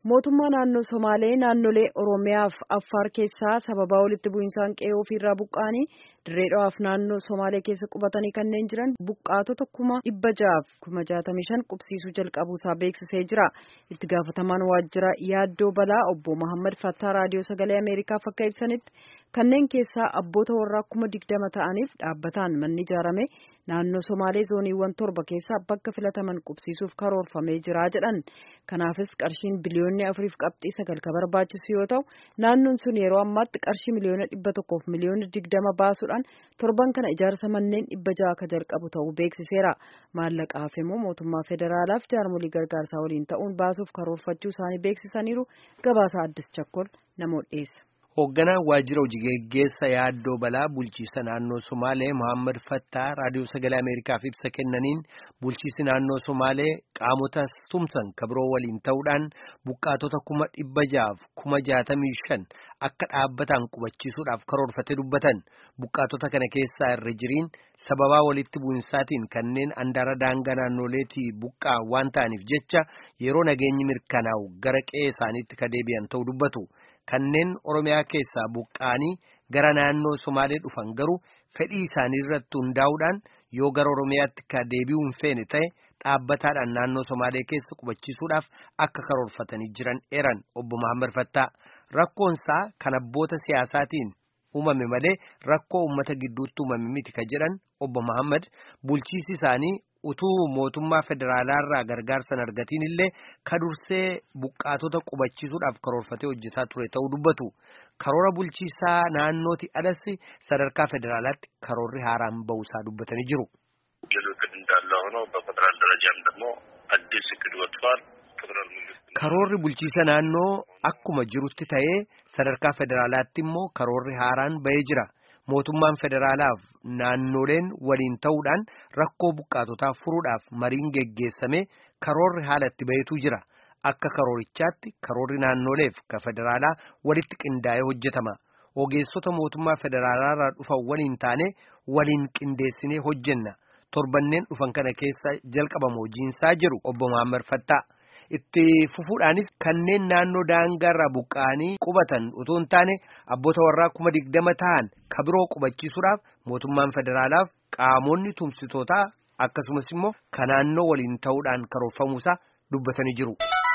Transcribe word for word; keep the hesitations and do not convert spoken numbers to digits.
Mootummaa naannoo Somaalee naannolee Oromiyaa fi Affaar keessaa sababa walitti bu'insaan qe'ee ofiirraa buqqa'anii dirree dhawaaf naannoo Somaalee keessa qubatanii kanneen jiran buqqaatota kuma dhibba ja'aaf kuma jaatamii shan qubsiisuu jalqabuusaa beeksisee jira. Itti gaafatamaan waajjira yaaddoo balaa obbo Muhammad Fattaa raadiyoo sagalee Ameerikaaf akka ibsanitti kanneen keessaa abboota warraa kuma digdama ta'aniif dhaabbataan manni ijaarame naannoo Somaalee zooniiwwan torba keessaa bakka filataman qubsiisuuf karoorfamee jira jedhan. Kanaafis qarshiin biliyoonni afuriif qabxii sagal ka barbaachisu yoo ta'u naannoon sun yeroo ammaatti qarshii miliyoona dhibba tokkoof miliyoona digdama baasuudhaan torban kana ijaarsa manneen dhibba ja'a ka jalqabu ta'uu beeksiseera. Maallaqaaf immoo mootummaa federaalaaf jaarmolii gargaarsaa waliin ta'uun baasuuf karoorfachuu isaanii beeksisaniiru. Gabaasa Addis Chakkol namoota dhiyeessa. Hoogganaan waajjira hojii geggeessa yaaddoo balaa bulchiisa naannoo Somaalee Muhammad Fattaa raadiyoo sagalee Ameerikaaf ibsa kennaniin bulchiisi naannoo Somaalee qaamota tumsan kabiroo waliin ta'uudhaan buqqaatota kuma dhibba ja'aaf kuma jaatamii shan akka dhaabbataan qubachiisuudhaaf karoorfatee dubbatan. Buqqaatota kana keessaa irra jiriin sababaa walitti bu'insaatiin kanneen andaara daangaa naannoleetii buqqaa waan ta'aniif jecha yeroo nageenyi mirkanaa'u gara qe'ee isaaniitti ka deebi'an ta'uu dubbatu. Kanneen Oromiyaa keessaa buqqaanii gara naannoo Somaalee dhufan garuu fedhii isaanii irratti hundaa'uudhaan yoo gara Oromiyaatti ka deebi'uu hin feene ta'e dhaabbataadhaan naannoo Somaalee keessa qubachiisuudhaaf akka karoorfatanii jiran eeran obbo Muhammad Fattaa. Rakkoonsaa kan abboota siyaasaatiin uumame malee rakkoo uummata gidduutti uumame miti ka jedhan obbo Muhammad bulchiisi isaanii utuu mootummaa federaalaarraa gargaarsan argatiin illee ka dursee buqqaatota qubachiisuudhaaf karoorfatee hojjetaa ture ta'uu dubbatu. Karoora bulchiisaa naannooti alas sadarkaa federaalaatti karoorri haaraan ba'uusaa dubbatanii jiru. Karoorri bulchiisa naannoo akkuma jirutti ta'ee sadarkaa federaalaatti immoo karoorri haaraan ba'ee jira. Mootummaan federaalaaf naannoleen waliin ta'uudhaan rakkoo buqqaatotaa furuudhaaf mariin geggeessame karoorri haala itti bahetu jira. Akka karoorichaatti karoorri naannoleef ka federaalaa walitti qindaa'ee hojjetama. Ogeessota mootummaa federaalaarraa dhufan waliin taane waliin qindeessinee hojjenna. Torbanneen dhufan kana keessa jalqabama hojiinsaa jiru obbo Muhammad Fattaa. Itti fufuudhaanis kanneen naannoo daangaarraa buqqa'anii qubatan utuu hin taane abboota warraa kuma digdama ta'an kabiroo qubachiisuudhaaf mootummaan federaalaaf qaamonni tumsitootaa akkasumas immoo ka naannoo waliin ta'uudhaan karoorfamuusaa dubbatanii jiru.